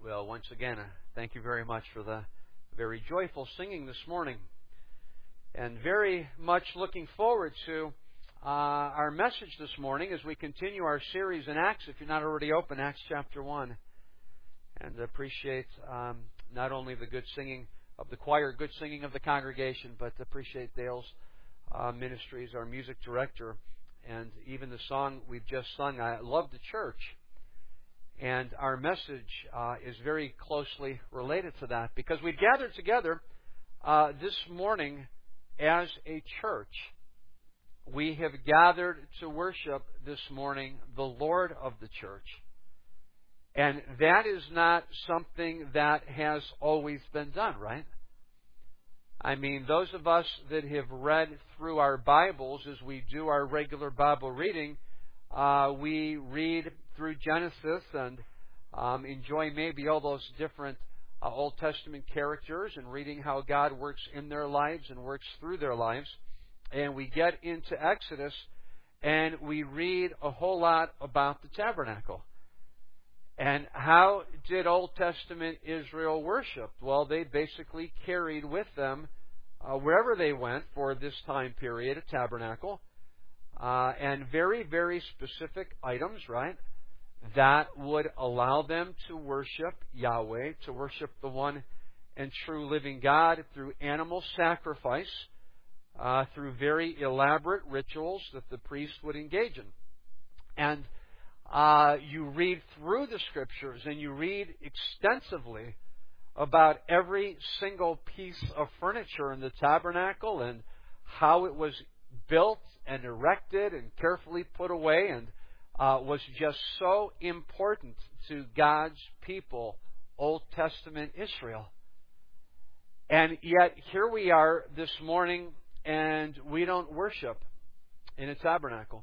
Well, once again, thank you very much for the very joyful singing this morning. And very much looking forward to our message this morning as we continue our series in Acts. If you're not already open, Acts chapter 1. And appreciate not only the good singing of the choir, good singing of the congregation, but appreciate Dale's ministry as our music director. And even the song we've just sung, I Love the Church. And our message is very closely related to that because we've gathered together this morning as a church. We have gathered to worship this morning the Lord of the church. And that is not something that has always been done, right? I mean, those of us that have read through our Bibles as we do our regular Bible reading, we read through Genesis and enjoy maybe all those different Old Testament characters and reading how God works in their lives and works through their lives. And we get into Exodus and we read a whole lot about the tabernacle. And how did Old Testament Israel worship? Well, they basically carried with them, wherever they went for this time period, a tabernacle. And very, very specific items, right, that would allow them to worship Yahweh, to worship the one and true living God through animal sacrifice, through very elaborate rituals that the priest would engage in. And you read through the Scriptures and you read extensively about every single piece of furniture in the tabernacle and how it was built and erected and carefully put away and was just so important to God's people, Old Testament Israel. And yet here we are this morning and we don't worship in a tabernacle.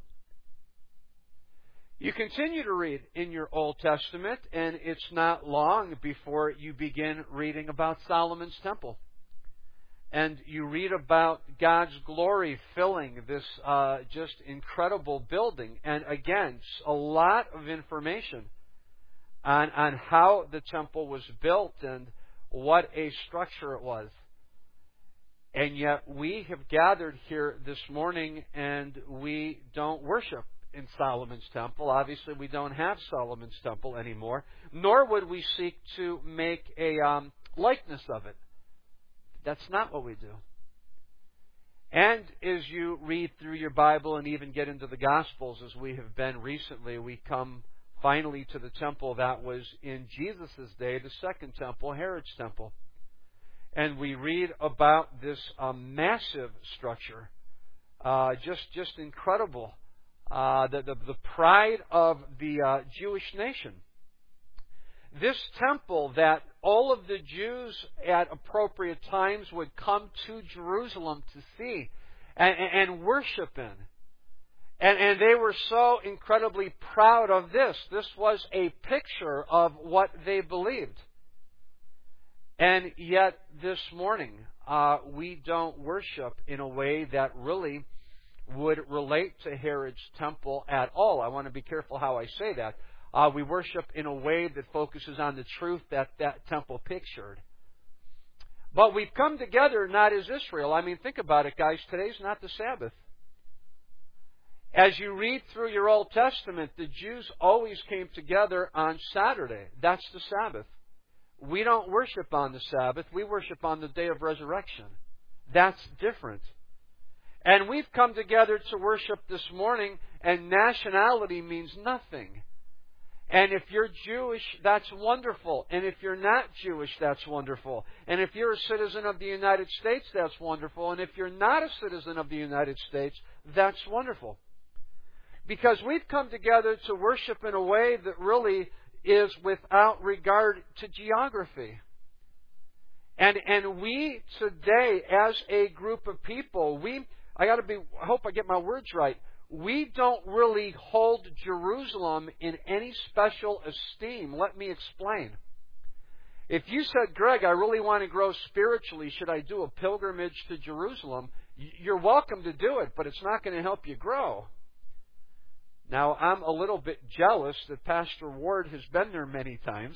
You continue to read in your Old Testament and it's not long before you begin reading about Solomon's temple. And you read about God's glory filling this just incredible building. And again, a lot of information on how the temple was built and what a structure it was. And yet we have gathered here this morning and we don't worship in Solomon's temple. Obviously, we don't have Solomon's temple anymore, nor would we seek to make a likeness of it. That's not what we do. And as you read through your Bible and even get into the Gospels, as we have been recently, we come finally to the temple that was in Jesus' day, the second temple, Herod's temple. And we read about this massive structure, just incredible. The pride of the Jewish nation. This temple that all of the Jews at appropriate times would come to Jerusalem to see and worship in. And they were so incredibly proud of this. This was a picture of what they believed. And yet this morning, we don't worship in a way that really would relate to Herod's temple at all. I want to be careful how I say that. We worship in a way that focuses on the truth that that temple pictured. But we've come together not as Israel. I mean, think about it, guys. Today's not the Sabbath. As you read through your Old Testament, the Jews always came together on Saturday. That's the Sabbath. We don't worship on the Sabbath. We worship on the day of resurrection. That's different. And we've come together to worship this morning, and nationality means nothing. And if you're Jewish, that's wonderful. And if you're not Jewish, that's wonderful. And if you're a citizen of the United States, that's wonderful. And if you're not a citizen of the United States, that's wonderful. Because we've come together to worship in a way that really is without regard to geography. And we today, as a group of people, I hope I get my words right. We don't really hold Jerusalem in any special esteem. Let me explain. If you said, Greg, I really want to grow spiritually, should I do a pilgrimage to Jerusalem? You're welcome to do it, but it's not going to help you grow. Now, I'm a little bit jealous that Pastor Ward has been there many times,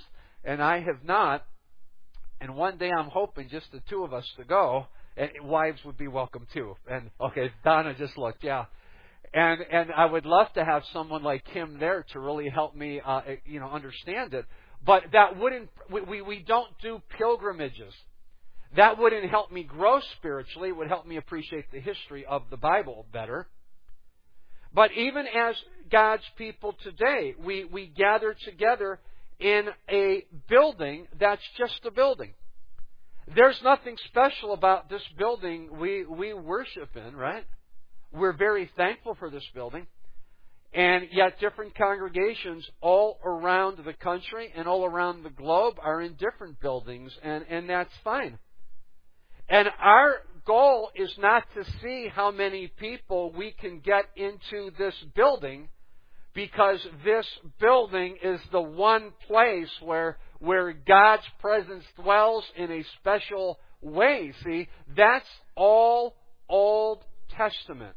and I have not. And one day I'm hoping just the two of us to go, and wives would be welcome too. And okay, Donna just looked, yeah. And I would love to have someone like Kim there to really help me, understand it. But that wouldn't. We don't do pilgrimages. That wouldn't help me grow spiritually. It would help me appreciate the history of the Bible better. But even as God's people today, we gather together in a building that's just a building. There's nothing special about this building we worship in, right? We're very thankful for this building. And yet different congregations all around the country and all around the globe are in different buildings, and that's fine. And our goal is not to see how many people we can get into this building, because this building is the one place where God's presence dwells in a special way. See, that's all Old Testament.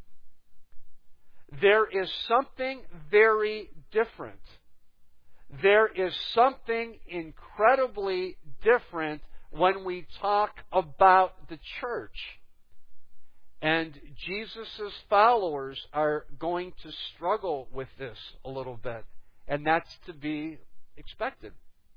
There is something very different. There is something incredibly different when we talk about the church. And Jesus' followers are going to struggle with this a little bit. And that's to be expected.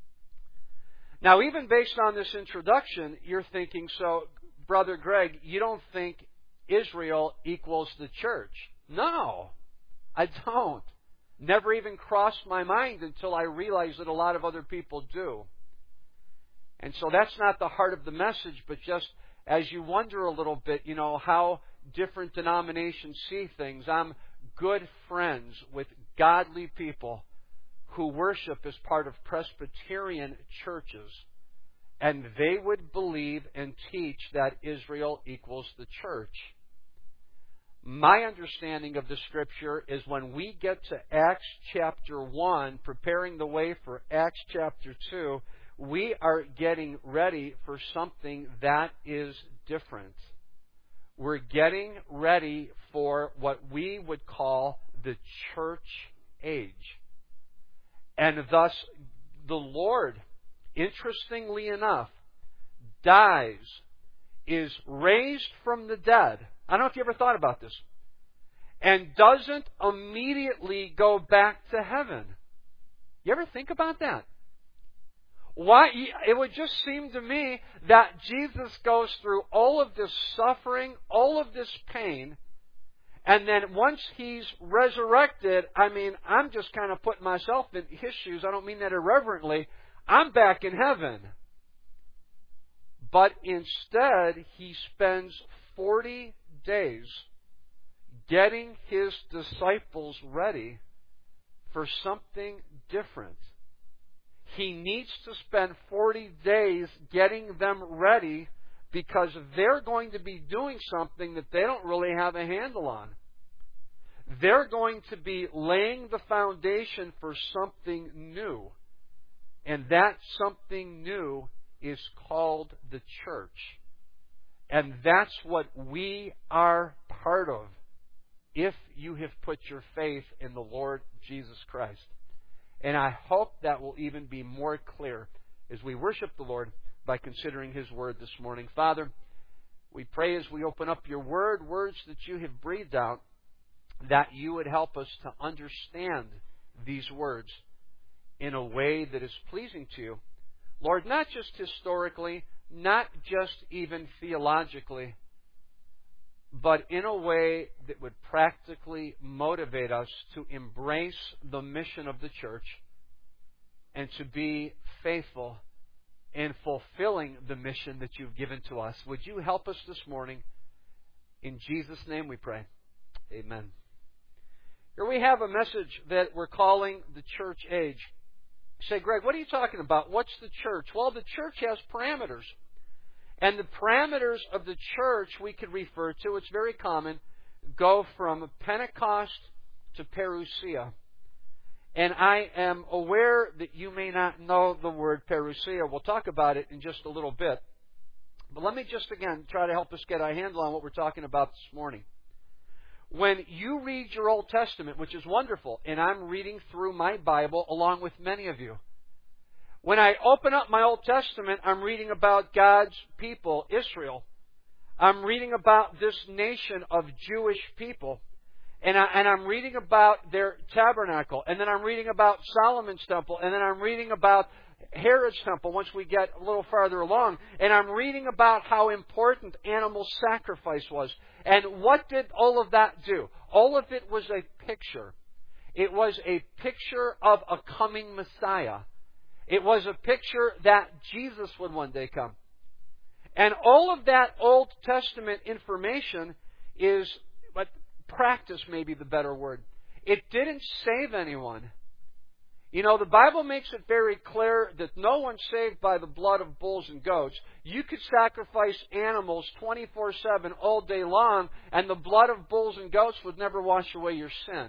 Now, even based on this introduction, you're thinking, so, Brother Greg, you don't think Israel equals the church? No, I don't. Never even crossed my mind until I realized that a lot of other people do. And so that's not the heart of the message, but just as you wonder a little bit, how different denominations see things. I'm good friends with godly people who worship as part of Presbyterian churches, and they would believe and teach that Israel equals the church. My understanding of the Scripture is when we get to Acts chapter 1, preparing the way for Acts chapter 2, we are getting ready for something that is different. We're getting ready for what we would call the church age. And thus, the Lord, interestingly enough, dies, is raised from the dead. I don't know if you ever thought about this. And doesn't immediately go back to heaven. You ever think about that? Why? It would just seem to me that Jesus goes through all of this suffering, all of this pain, and then once He's resurrected, I'm just kind of putting myself in His shoes. I don't mean that irreverently. I'm back in heaven. But instead, He spends 40 days getting His disciples ready for something different. He needs to spend 40 days getting them ready because they're going to be doing something that they don't really have a handle on. They're going to be laying the foundation for something new. And that something new is called the church. And that's what we are part of if you have put your faith in the Lord Jesus Christ. And I hope that will even be more clear as we worship the Lord by considering His Word this morning. Father, we pray as we open up Your Word, words that You have breathed out, that You would help us to understand these words in a way that is pleasing to You. Lord, not just historically, not just even theologically, but in a way that would practically motivate us to embrace the mission of the church and to be faithful in fulfilling the mission that You've given to us. Would You help us this morning? In Jesus' name we pray. Amen. Here we have a message that we're calling the church age. You say, Greg, what are you talking about? What's the church? Well, the church has parameters. And the parameters of the church we could refer to, it's very common, go from Pentecost to Parousia. And I am aware that you may not know the word Parousia. We'll talk about it in just a little bit. But let me just again try to help us get a handle on what we're talking about this morning. When you read your Old Testament, which is wonderful, and I'm reading through my Bible along with many of you, When I open up my Old Testament, I'm reading about God's people, Israel. I'm reading about this nation of Jewish people. And I'm reading about their tabernacle. And then I'm reading about Solomon's temple. And then I'm reading about Herod's temple once we get a little farther along. And I'm reading about how important animal sacrifice was. And what did all of that do? All of it was a picture. It was a picture of a coming Messiah. It was a picture that Jesus would one day come. And all of that Old Testament information is, but practice may be the better word. It didn't save anyone. You know, the Bible makes it very clear that no one's saved by the blood of bulls and goats. You could sacrifice animals 24/7 all day long, and the blood of bulls and goats would never wash away your sin.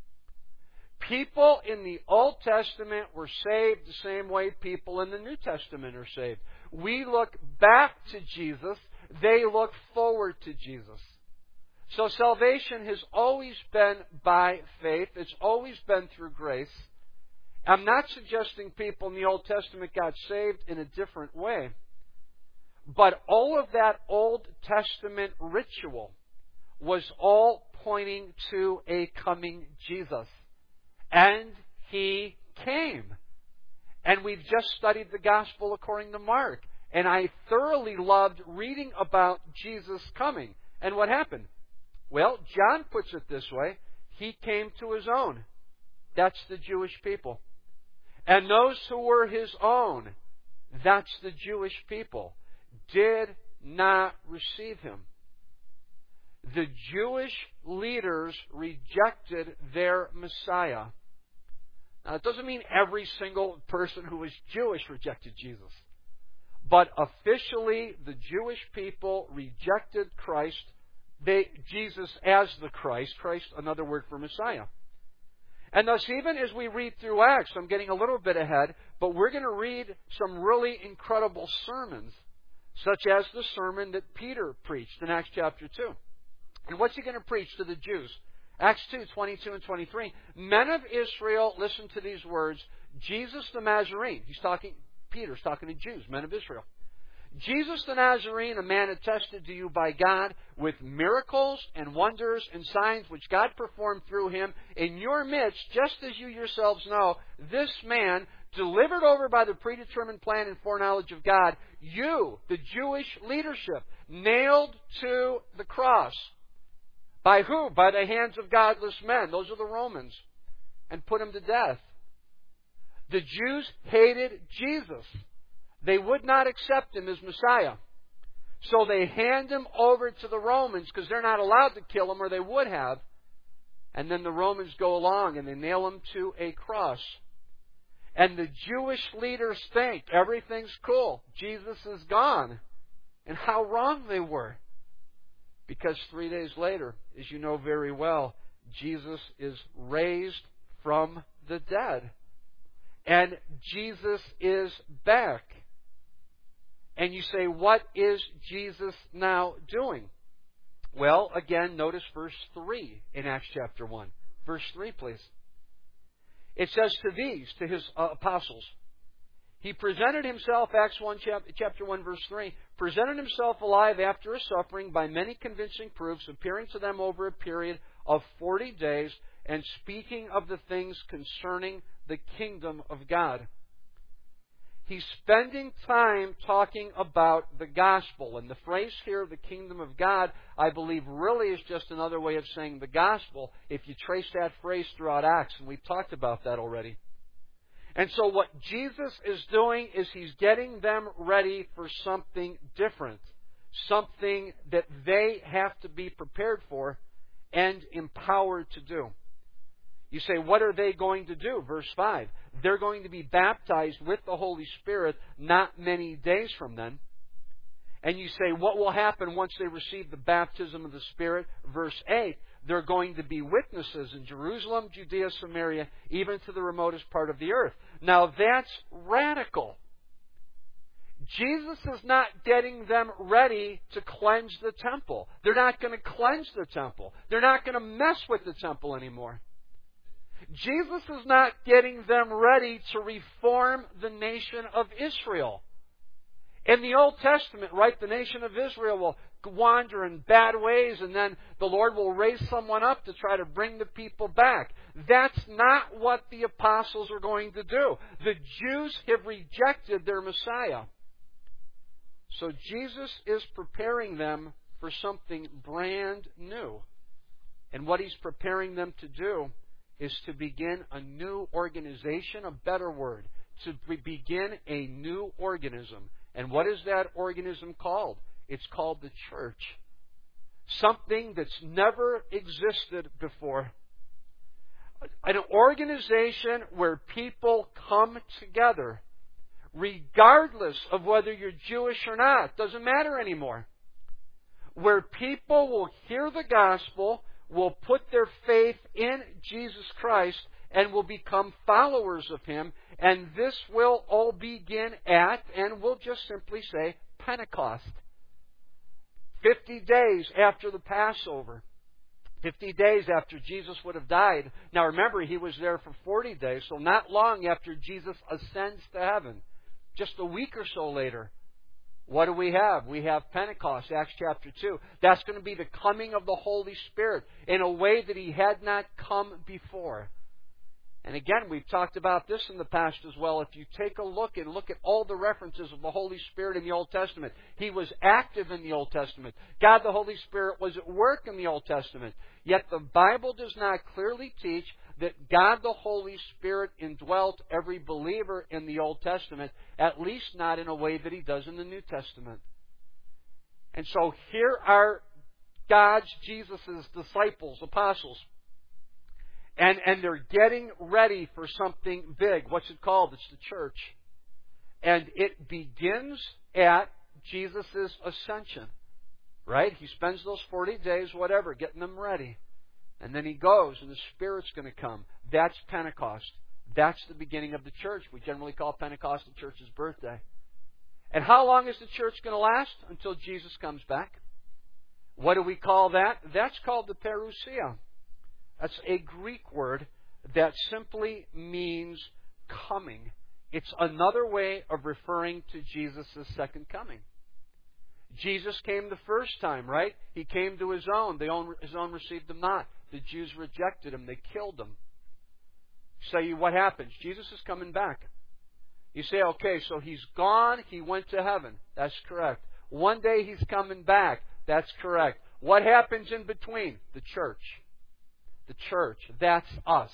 People in the Old Testament were saved the same way people in the New Testament are saved. We look back to Jesus. They look forward to Jesus. So salvation has always been by faith. It's always been through grace. I'm not suggesting people in the Old Testament got saved in a different way. But all of that Old Testament ritual was all pointing to a coming Jesus. And He came. And we've just studied the Gospel according to Mark. And I thoroughly loved reading about Jesus coming. And what happened? Well, John puts it this way. He came to His own. That's the Jewish people. And those who were His own, that's the Jewish people, did not receive Him. The Jewish leaders rejected their Messiah. Now, it doesn't mean every single person who was Jewish rejected Jesus. But officially, the Jewish people rejected Christ, Jesus as the Christ, another word for Messiah. And thus, even as we read through Acts, I'm getting a little bit ahead, but we're going to read some really incredible sermons, such as the sermon that Peter preached in Acts chapter 2. And what's he going to preach to the Jews? Acts 2, 22 and 23. Men of Israel, listen to these words. Jesus the Nazarene. Peter's talking to Jews, men of Israel. Jesus the Nazarene, a man attested to you by God with miracles and wonders and signs which God performed through Him in your midst, just as you yourselves know, this man, delivered over by the predetermined plan and foreknowledge of God, you, the Jewish leadership, nailed to the cross. By who? By the hands of godless men. Those are the Romans. And put Him to death. The Jews hated Jesus. They would not accept Him as Messiah. So they hand Him over to the Romans because they're not allowed to kill Him, or they would have. And then the Romans go along and they nail Him to a cross. And the Jewish leaders think everything's cool. Jesus is gone. And how wrong they were. Because 3 days later, as you know very well, Jesus is raised from the dead. And Jesus is back. And you say, what is Jesus now doing? Well, again, notice verse 3 in Acts chapter 1. Verse 3, please. It says to His apostles, He presented Himself, Acts 1, chapter 1, verse 3, presented Himself alive after His suffering by many convincing proofs, appearing to them over a period of 40 days, and speaking of the things concerning the kingdom of God. He's spending time talking about the gospel. And the phrase here, the kingdom of God, I believe really is just another way of saying the gospel if you trace that phrase throughout Acts. And we've talked about that already. And so what Jesus is doing is He's getting them ready for something different. Something that they have to be prepared for and empowered to do. You say, what are they going to do? Verse 5. They're going to be baptized with the Holy Spirit not many days from then. And you say, what will happen once they receive the baptism of the Spirit? Verse 8. They're going to be witnesses in Jerusalem, Judea, Samaria, even to the remotest part of the earth. Now that's radical. Jesus is not getting them ready to cleanse the temple. They're not going to cleanse the temple. They're not going to mess with the temple anymore. Jesus is not getting them ready to reform the nation of Israel. In the Old Testament, right, the nation of Israel will wander in bad ways, and then the Lord will raise someone up to try to bring the people back. That's not what the apostles are going to do. The Jews have rejected their Messiah. So Jesus is preparing them for something brand new. And what He's preparing them to do is to begin a new organization, a better word, to begin a new organism. And what is that organism called? It's called the church. Something that's never existed before. An organization where people come together, regardless of whether you're Jewish or not. Doesn't matter anymore. Where people will hear the gospel, will put their faith in Jesus Christ, and will become followers of Him. And this will all begin at, and we'll just simply say, Pentecost. 50 days after the Passover. 50 days after Jesus would have died. Now remember, He was there for 40 days, so not long after Jesus ascends to heaven. Just a week or so later. What do we have? We have Pentecost, Acts chapter 2. That's going to be the coming of the Holy Spirit in a way that He had not come before. And again, we've talked about this in the past as well. If you take a look and look at all the references of the Holy Spirit in the Old Testament, He was active in the Old Testament. God the Holy Spirit was at work in the Old Testament. Yet the Bible does not clearly teach that God the Holy Spirit indwelt every believer in the Old Testament, at least not in a way that He does in the New Testament. And so here are God's, Jesus' disciples, apostles. And they're getting ready for something big. What's it called? It's the church. And it begins at Jesus' ascension. Right? He spends those 40 days, whatever, getting them ready. And then He goes, and the Spirit's going to come. That's Pentecost. That's the beginning of the church. We generally call Pentecost the church's birthday. And how long is the church going to last? Until Jesus comes back. What do we call that? That's called the parousia. That's a Greek word that simply means coming. It's another way of referring to Jesus' second coming. Jesus came the first time, right? He came to His own. His own received Him not. The Jews rejected Him. They killed Him. So what happens? Jesus is coming back. You say, okay, so He's gone. He went to heaven. That's correct. One day He's coming back. That's correct. What happens in between? The church. The church. That's us.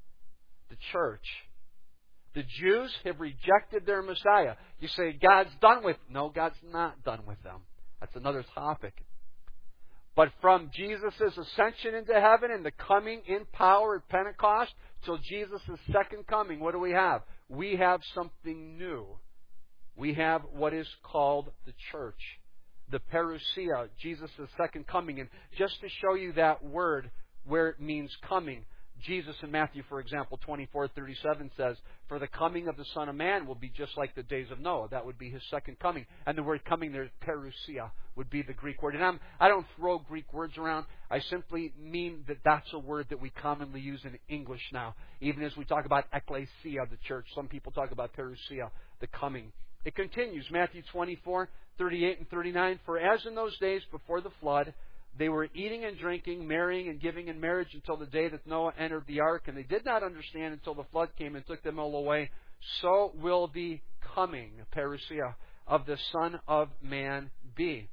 The church. The Jews have rejected their Messiah. You say, God's done with... No, God's not done with them. That's another topic. But from Jesus' ascension into heaven and the coming in power at Pentecost till Jesus' second coming, what do we have? We have something new. We have what is called the church. The parousia, Jesus' second coming. And just to show you that word, where it means coming, Jesus in Matthew, for example, 24:37 says, "For the coming of the Son of Man will be just like the days of Noah." That would be His second coming. And the word coming there, parousia, would be the Greek word. And I don't throw Greek words around. I simply mean that that's a word that we commonly use in English now. Even as we talk about ecclesia, the church, some people talk about parousia, the coming. It continues, Matthew 24:38 and 39. "For as in those days before the flood, they were eating and drinking, marrying and giving in marriage until the day that Noah entered the ark, and they did not understand until the flood came and took them all away. So will the coming, parousia, of the Son of Man be."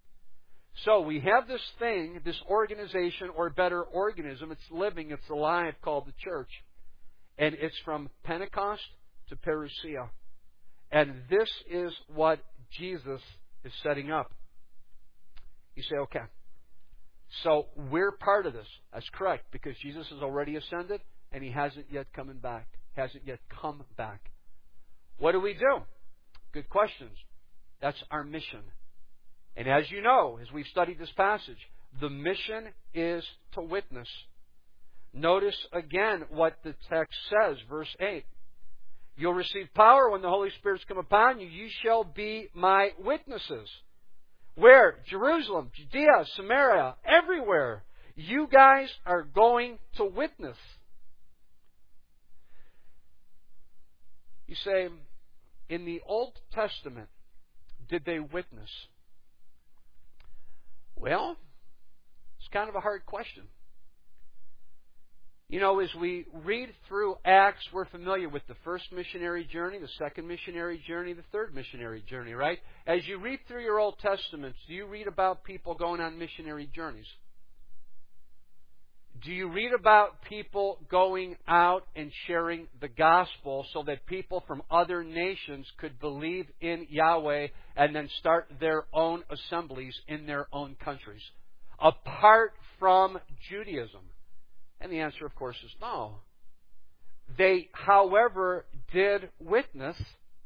So we have this thing, this organization, or better, organism. It's living, it's alive, called the church. And it's from Pentecost to parousia. And this is what Jesus is setting up. You say, okay. So we're part of this. That's correct, because Jesus has already ascended and He hasn't yet come back. What do we do? Good questions. That's our mission. And as you know, as we've studied this passage, the mission is to witness. Notice again what the text says, verse 8. "You'll receive power when the Holy Spirit's come upon you. You shall be my witnesses." Where? Jerusalem, Judea, Samaria, everywhere. You guys are going to witness. You say, in the Old Testament, did they witness? Well, it's kind of a hard question. You know, as we read through Acts, we're familiar with the first missionary journey, the second missionary journey, the third missionary journey, right? As you read through your Old Testaments, do you read about people going on missionary journeys? Do you read about people going out and sharing the gospel so that people from other nations could believe in Yahweh and then start their own assemblies in their own countries, apart from Judaism? And the answer, of course, is no. They, however, did witness.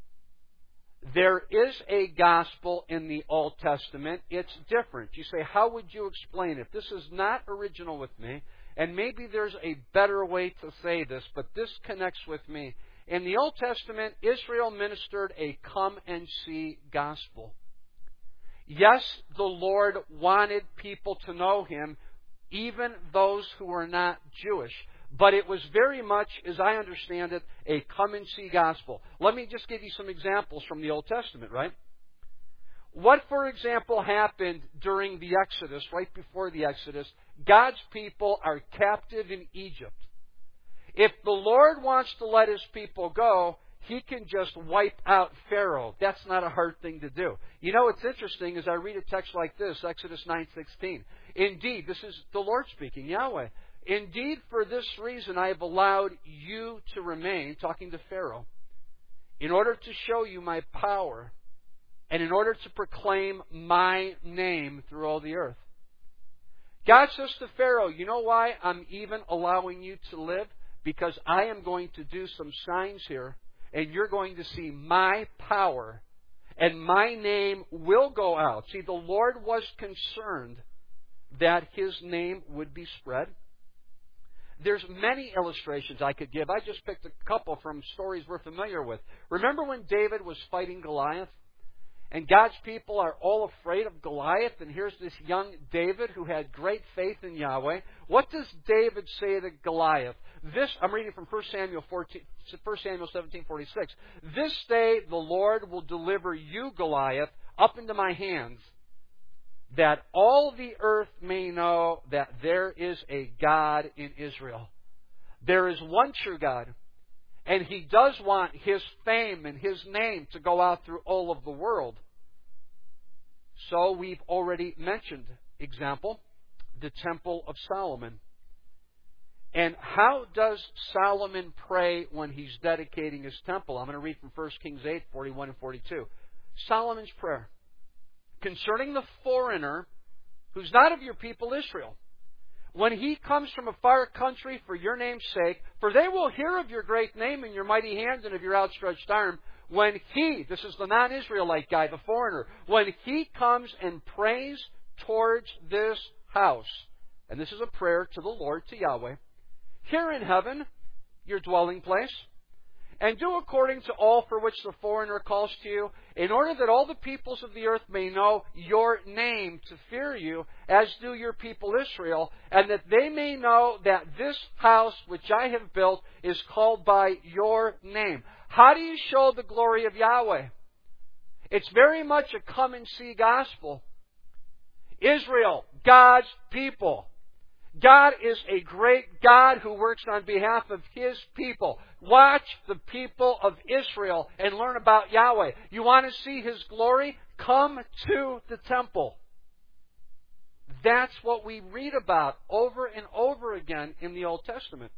There is a gospel in the Old Testament. It's different. You say, how would you explain it? This is not original with me, and maybe there's a better way to say this, but this connects with me. In the Old Testament, Israel ministered a come-and-see gospel. Yes, the Lord wanted people to know Him, even those who were not Jewish. But it was very much, as I understand it, a come-and-see gospel. Let me just give you some examples from the Old Testament, right? What, for example, happened during the Exodus, right before the Exodus? God's people are captive in Egypt. If the Lord wants to let His people go, He can just wipe out Pharaoh. That's not a hard thing to do. You know, it's interesting as I read a text like this, Exodus 9:16. Indeed, this is the Lord speaking, Yahweh. Indeed, for this reason I have allowed you to remain, talking to Pharaoh, in order to show you my power and in order to proclaim my name through all the earth. God says to Pharaoh, you know why I'm even allowing you to live? Because I am going to do some signs here, and you're going to see my power, and my name will go out. See, the Lord was concerned that His name would be spread. There's many illustrations I could give. I just picked a couple from stories we're familiar with. Remember when David was fighting Goliath? And God's people are all afraid of Goliath, and here's this young David who had great faith in Yahweh. What does David say to Goliath? This, I'm reading from 1 Samuel 17:46. This day the Lord will deliver you, Goliath, up into my hands, that all the earth may know that there is a God in Israel. There is one true God, and He does want His fame and His name to go out through all of the world. So we've already mentioned, example, the Temple of Solomon. And how does Solomon pray when he's dedicating his temple? I'm going to read from 1 Kings 8:41 and 42. Solomon's prayer. Concerning the foreigner who's not of your people Israel, when he comes from a far country for your name's sake, for they will hear of your great name and your mighty hand and of your outstretched arm, when he, this is the non-Israelite guy, the foreigner, when he comes and prays towards this house, and this is a prayer to the Lord, to Yahweh, here in heaven, your dwelling place, and do according to all for which the foreigner calls to you, in order that all the peoples of the earth may know your name, to fear you, as do your people Israel, and that they may know that this house which I have built is called by your name. How do you show the glory of Yahweh? It's very much a come-and-see gospel. Israel, God's people. God is a great God who works on behalf of His people. Watch the people of Israel and learn about Yahweh. You want to see His glory? Come to the temple. That's what we read about over and over again in the Old Testament.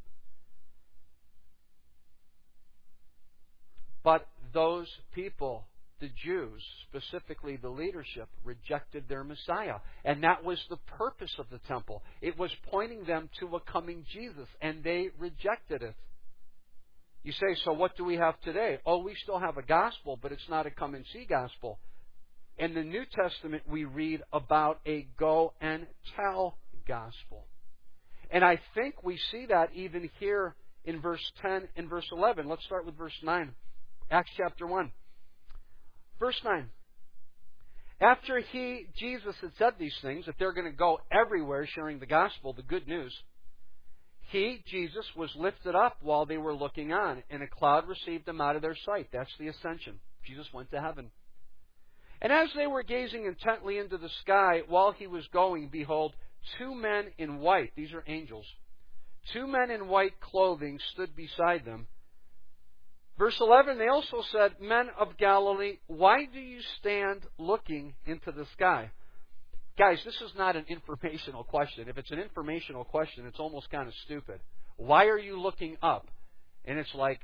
But those people, the Jews, specifically the leadership, rejected their Messiah. And that was the purpose of the temple. It was pointing them to a coming Jesus, and they rejected it. You say, so what do we have today? Oh, we still have a gospel, but it's not a come-and-see gospel. In the New Testament, we read about a go-and-tell gospel. And I think we see that even here in verse 10 and verse 11. Let's start with verse 9. Acts chapter 1. Verse 9. After Jesus had said these things, that they're going to go everywhere sharing the gospel, the good news, He, Jesus, was lifted up while they were looking on, and a cloud received him out of their sight. That's the ascension. Jesus went to heaven. And as they were gazing intently into the sky while he was going, behold, two men in white, these are angels, two men in white clothing stood beside them. Verse 11, they also said, Men of Galilee, why do you stand looking into the sky? Guys, this is not an informational question. If it's an informational question, it's almost kind of stupid. Why are you looking up? And it's like,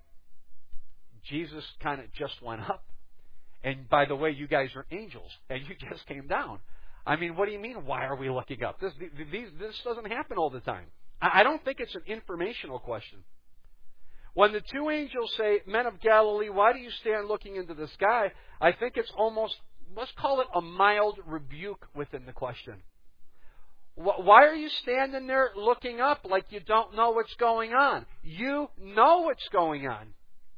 Jesus kind of just went up. And by the way, you guys are angels, and you just came down. I mean, what do you mean, why are we looking up? This doesn't happen all the time. I don't think it's an informational question. When the two angels say, Men of Galilee, why do you stand looking into the sky? I think it's almost, let's call it a mild rebuke within the question. Why are you standing there looking up like you don't know what's going on? You know what's going on.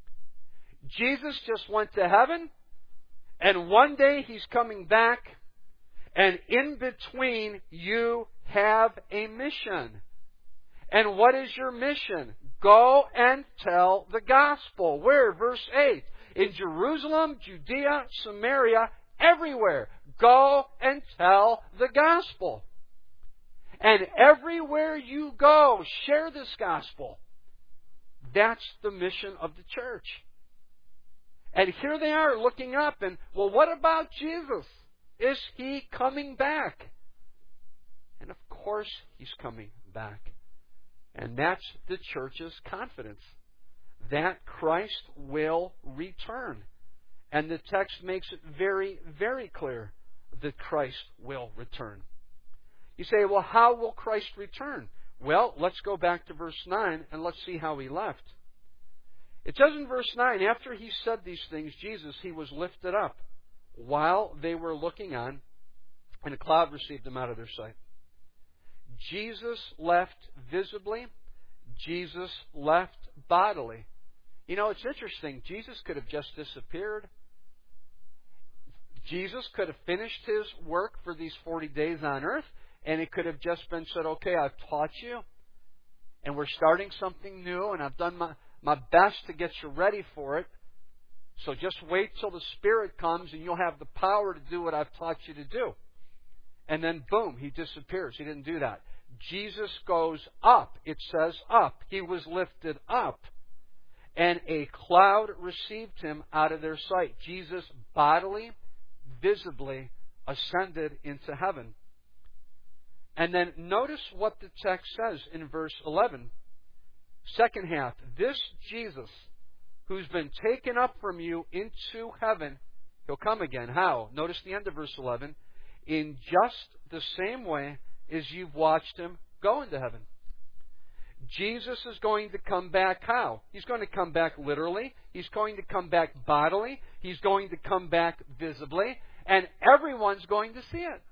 Jesus just went to heaven, and one day He's coming back, and in between you have a mission. And what is your mission? Go and tell the gospel. Where? Verse 8. In Jerusalem, Judea, Samaria, everywhere. Go and tell the gospel. And everywhere you go, share this gospel. That's the mission of the church. And here they are looking up and, well, what about Jesus? Is He coming back? And of course He's coming back. And that's the church's confidence, that Christ will return. And the text makes it very, very clear that Christ will return. You say, well, how will Christ return? Well, let's go back to verse 9 and let's see how He left. It says in verse 9, after He said these things, Jesus, He was lifted up while they were looking on, and a cloud received Him out of their sight. Jesus left visibly. Jesus left bodily. You know, it's interesting. Jesus could have just disappeared. Jesus could have finished His work for these 40 days on earth, and it could have just been said, okay, I've taught you, and we're starting something new, and I've done my best to get you ready for it. So just wait till the Spirit comes, and you'll have the power to do what I've taught you to do. And then, boom, He disappears. He didn't do that. Jesus goes up. It says up. He was lifted up. And a cloud received Him out of their sight. Jesus bodily, visibly ascended into heaven. And then notice what the text says in verse 11. Second half. This Jesus, who's been taken up from you into heaven, He'll come again. How? Notice the end of verse 11. In just the same way as you've watched Him go into heaven. Jesus is going to come back how? He's going to come back literally. He's going to come back bodily. He's going to come back visibly. And everyone's going to see it.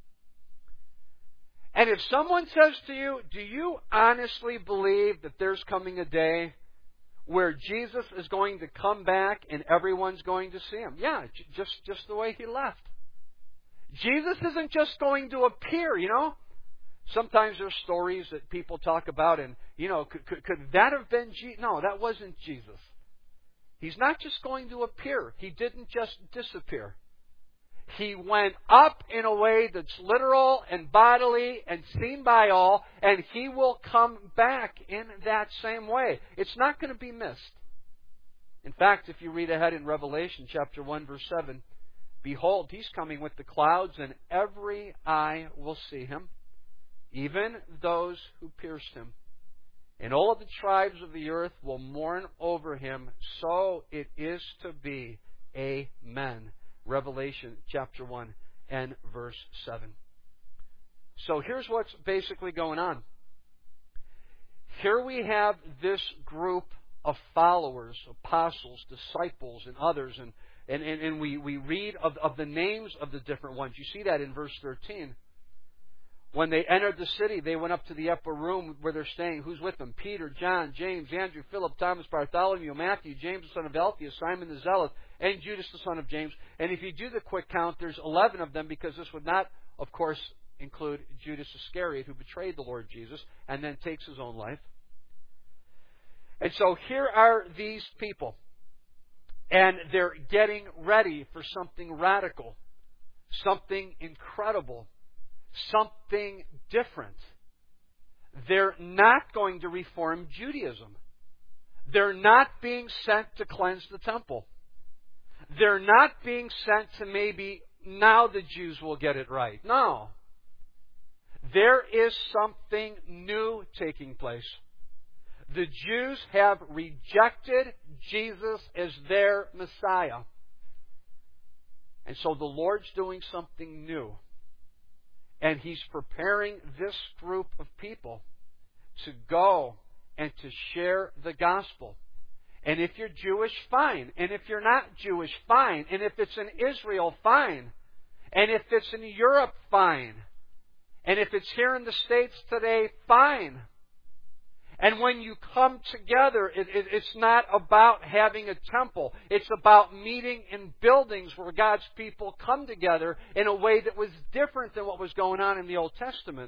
And if someone says to you, do you honestly believe that there's coming a day where Jesus is going to come back and everyone's going to see Him? Yeah, just the way He left. Jesus isn't just going to appear, you know. Sometimes there's stories that people talk about and, you know, could that have been Jesus? No, that wasn't Jesus. He's not just going to appear. He didn't just disappear. He went up in a way that's literal and bodily and seen by all, and He will come back in that same way. It's not going to be missed. In fact, if you read ahead in Revelation chapter 1, verse 7, behold, He's coming with the clouds, and every eye will see Him, even those who pierced Him. And all of the tribes of the earth will mourn over Him. So it is to be. Amen. Revelation chapter 1 and verse 7. So here's what's basically going on. Here we have this group of followers, apostles, disciples, and others, and we read of the names of the different ones. You see that in verse 13. When they entered the city, they went up to the upper room where they're staying. Who's with them? Peter, John, James, Andrew, Philip, Thomas, Bartholomew, Matthew, James the son of Alphaeus, Simon the Zealot, and Judas the son of James. And if you do the quick count, there's 11 of them, because this would not, of course, include Judas Iscariot, who betrayed the Lord Jesus and then takes his own life. And so here are these people. And they're getting ready for something radical, something incredible, something different. They're not going to reform Judaism. They're not being sent to cleanse the temple. They're not being sent to maybe now the Jews will get it right. No. There is something new taking place. The Jews have rejected Jesus as their Messiah. And so the Lord's doing something new. And He's preparing this group of people to go and to share the gospel. And if you're Jewish, fine. And if you're not Jewish, fine. And if it's in Israel, fine. And if it's in Europe, fine. And if it's here in the States today, fine. And when you come together, it's not about having a temple. It's about meeting in buildings where God's people come together in a way that was different than what was going on in the Old Testament.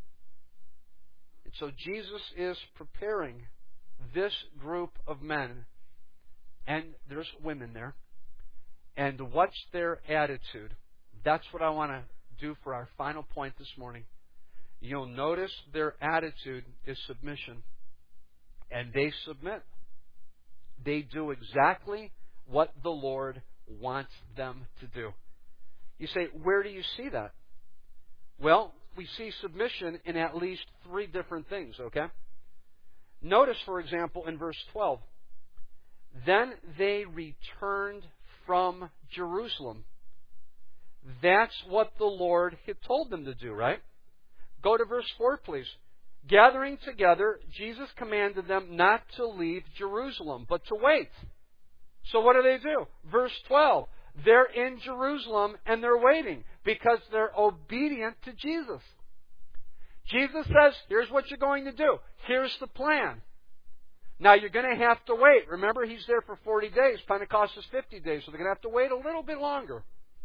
And so Jesus is preparing this group of men, and there's women there. And what's their attitude? That's what I want to do for our final point this morning. You'll notice their attitude is submission. And they submit. They do exactly what the Lord wants them to do. You say, where do you see that? Well, we see submission in at least 3 different things, okay? Notice, for example, in verse 12. Then they returned from Jerusalem. That's what the Lord had told them to do, right? Go to verse 4, please. Gathering together, Jesus commanded them not to leave Jerusalem, but to wait. So what do? Verse 12. They're in Jerusalem and they're waiting because they're obedient to Jesus. Jesus says, here's what you're going to do. Here's the plan. Now you're going to have to wait. Remember, He's there for 40 days. Pentecost is 50 days, so they're going to have to wait a little bit longer.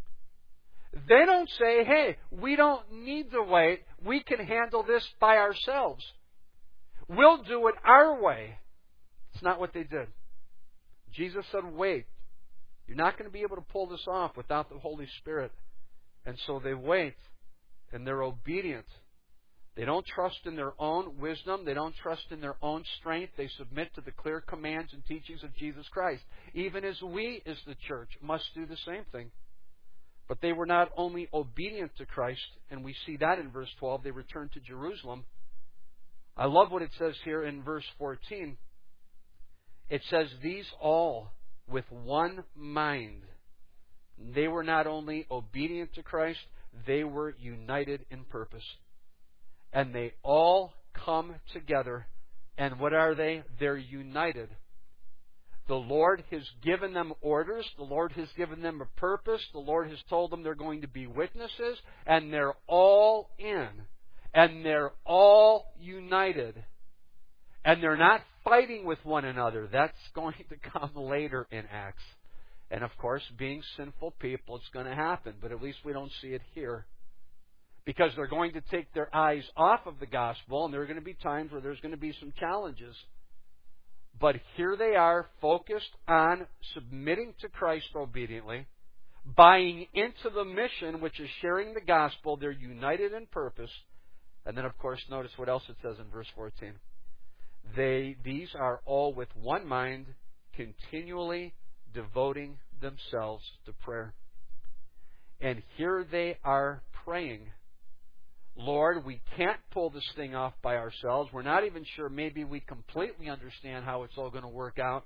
They don't say, hey, we don't need to wait. We can handle this by ourselves. We'll do it our way. It's not what they did. Jesus said, wait. You're not going to be able to pull this off without the Holy Spirit. And so they wait, and they're obedient. They don't trust in their own wisdom. They don't trust in their own strength. They submit to the clear commands and teachings of Jesus Christ, even as we, as the church, must do the same thing. But they were not only obedient to Christ, and we see that in verse 12, they returned to Jerusalem. I love what it says here in verse 14. It says, these all with one mind. They were not only obedient to Christ, they were united in purpose. And they all come together. And what are they? They're united. The Lord has given them orders. The Lord has given them a purpose. The Lord has told them they're going to be witnesses. And they're all in. And they're all united. And they're not fighting with one another. That's going to come later in Acts. And of course, being sinful people, it's going to happen. But at least we don't see it here. Because they're going to take their eyes off of the gospel. And there are going to be times where there's going to be some challenges. But here they are, focused on submitting to Christ obediently, buying into the mission, which is sharing the gospel. They're united in purpose. And then, of course, notice what else it says in verse 14. These are all with one mind, continually devoting themselves to prayer. And here they are praying. Lord, we can't pull this thing off by ourselves. We're not even sure maybe we completely understand how it's all going to work out.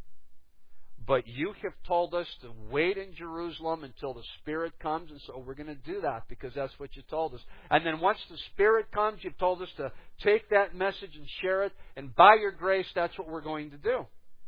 But you have told us to wait in Jerusalem until the Spirit comes, and so we're going to do that because that's what you told us. And then once the Spirit comes, you've told us to take that message and share it, and by your grace, that's what we're going to do.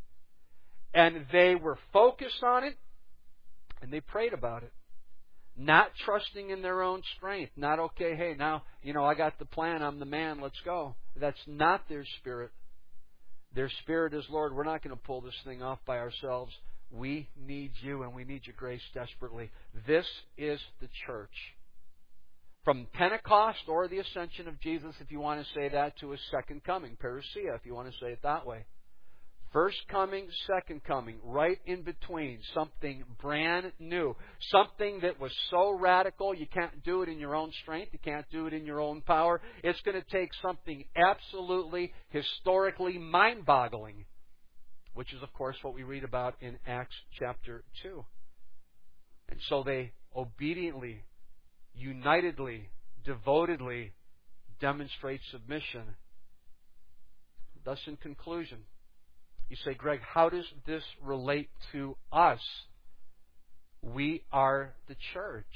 And they were focused on it, and they prayed about it. Not trusting in their own strength. Not, okay, hey, now, I got the plan. I'm the man. Let's go. That's not their spirit. Their spirit is, Lord, we're not going to pull this thing off by ourselves. We need you and we need your grace desperately. This is the church. From Pentecost or the ascension of Jesus, if you want to say that, to His second coming. Parousia, if you want to say it that way. First coming, second coming, right in between, something brand new. Something that was so radical, you can't do it in your own strength, you can't do it in your own power. It's going to take something absolutely, historically mind-boggling, which is, of course, what we read about in Acts chapter 2. And so they obediently, unitedly, devotedly demonstrate submission. Thus, in conclusion, you say, Greg, how does this relate to us? We are the church.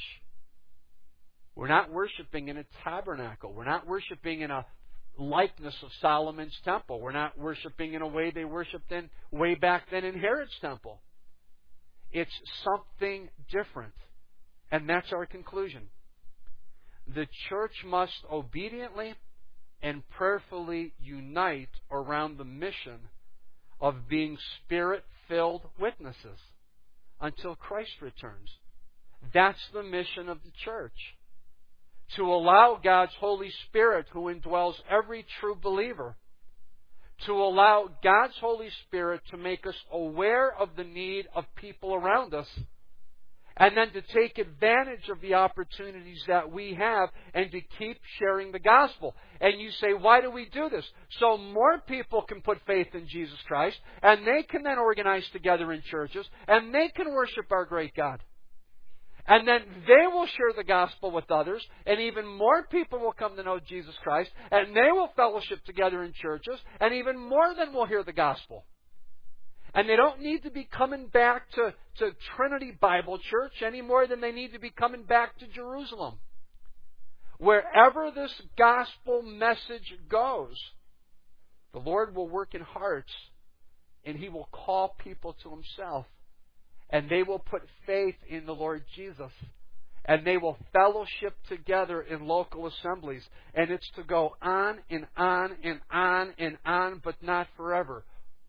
We're not worshiping in a tabernacle. We're not worshiping in a likeness of Solomon's temple. We're not worshiping in a way they worshipped in way back then in Herod's temple. It's something different. And that's our conclusion. The church must obediently and prayerfully unite around the mission of being Spirit-filled witnesses until Christ returns. That's the mission of the church. To allow God's Holy Spirit, who indwells every true believer, to allow God's Holy Spirit to make us aware of the need of people around us, and then to take advantage of the opportunities that we have and to keep sharing the gospel. And you say, why do we do this? So more people can put faith in Jesus Christ, and they can then organize together in churches, and they can worship our great God. And then they will share the gospel with others, and even more people will come to know Jesus Christ, and they will fellowship together in churches, and even more then will hear the gospel. And they don't need to be coming back to Trinity Bible Church any more than they need to be coming back to Jerusalem. Wherever this gospel message goes, the Lord will work in hearts, and He will call people to Himself. And they will put faith in the Lord Jesus. And they will fellowship together in local assemblies. And it's to go on and on and on and on, but not forever,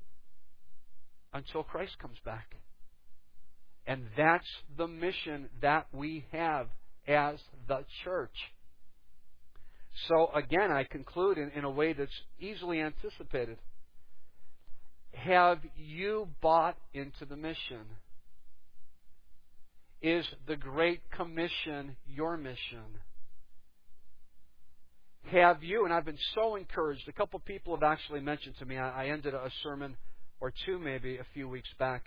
until Christ comes back. And that's the mission that we have as the church. So again, I conclude in a way that's easily anticipated. Have you bought into the mission? Is the Great Commission your mission? Have you, and I've been so encouraged, a couple people have actually mentioned to me, I ended a sermon or two maybe a few weeks back.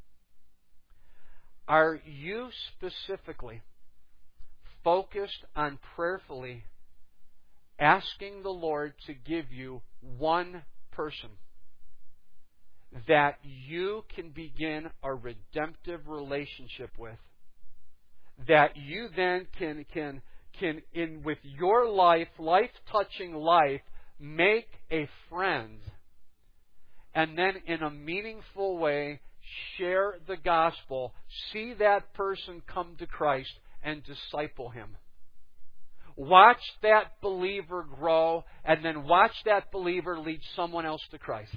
Are you specifically focused on prayerfully asking the Lord to give you one person that you can begin a redemptive relationship with? That you then can with your life-touching life, make a friend, and then in a meaningful way share the gospel, see that person come to Christ and disciple him. Watch that believer grow, and then watch that believer lead someone else to Christ.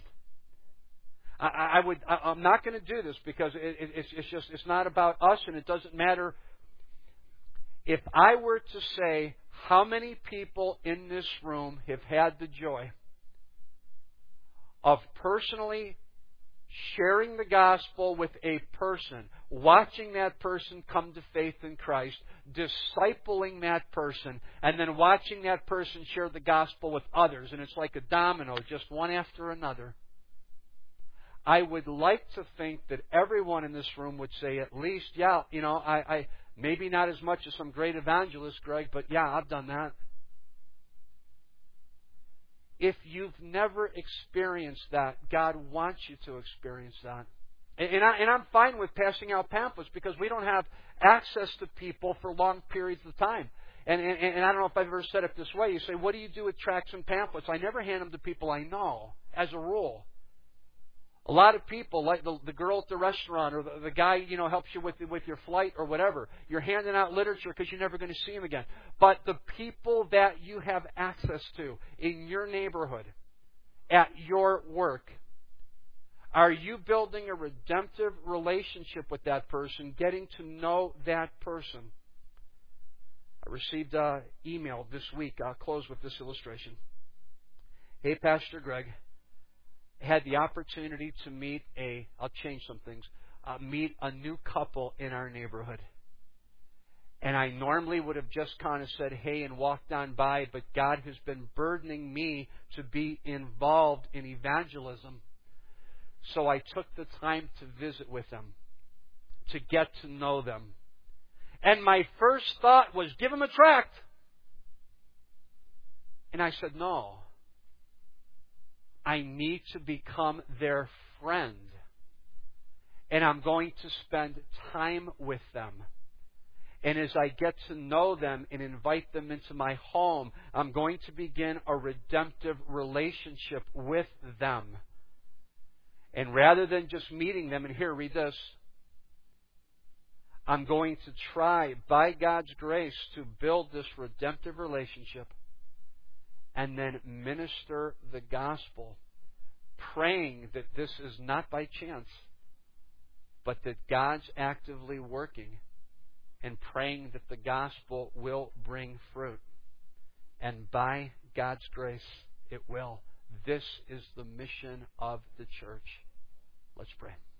I'm not going to do this because it's not about us, and it doesn't matter. If I were to say how many people in this room have had the joy of personally sharing the gospel with a person, watching that person come to faith in Christ, discipling that person, and then watching that person share the gospel with others, and it's like a domino, just one after another. I would like to think that everyone in this room would say at least, yeah, I maybe not as much as some great evangelist, Greg, but yeah, I've done that. If you've never experienced that, God wants you to experience that. And I'm fine with passing out pamphlets because we don't have access to people for long periods of time. And I don't know if I've ever said it this way. You say, what do you do with tracts and pamphlets? I never hand them to people I know, as a rule. A lot of people, like the girl at the restaurant or the guy, helps you with your flight or whatever. You're handing out literature because you're never going to see them again. But the people that you have access to in your neighborhood, at your work, are you building a redemptive relationship with that person, getting to know that person? I received an email this week. I'll close with this illustration. Hey, Pastor Greg. had the opportunity to meet I'll change some things, meet a new couple in our neighborhood. And I normally would have just kind of said, hey, and walked on by, but God has been burdening me to be involved in evangelism. So I took the time to visit with them, to get to know them. And my first thought was, give them a tract. And I said, no. I need to become their friend. And I'm going to spend time with them. And as I get to know them and invite them into my home, I'm going to begin a redemptive relationship with them. And rather than just meeting them, and here, read this, I'm going to try, by God's grace, to build this redemptive relationship and then minister the gospel, praying that this is not by chance, but that God's actively working, and praying that the gospel will bring fruit. And by God's grace, it will. This is the mission of the church. Let's pray.